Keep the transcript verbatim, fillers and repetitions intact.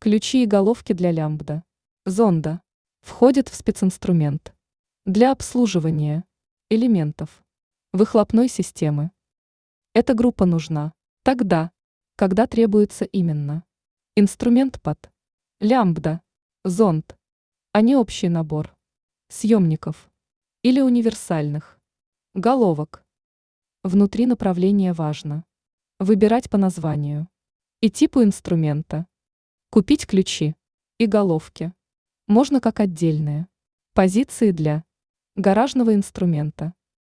Ключи и головки для лямбда, зонда входят в специнструмент для обслуживания элементов выхлопной системы. Эта группа нужна тогда, когда требуется именно инструмент под лямбда, зонд, а не общий набор съемников или универсальных головок. Внутри направления важно выбирать по названию и типу инструмента. Купить ключи и головки можно как отдельные позиции для гаражного инструмента